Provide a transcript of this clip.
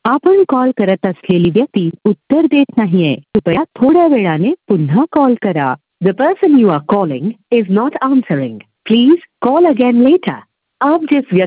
आपण कॉल करत असलेली व्यक्ती उत्तर देत नाहीये. कृपया थोड्या वेळाने पुन्हा कॉल करा. The person you are calling is not answering. Please call again later. आप जिस व्यक्ति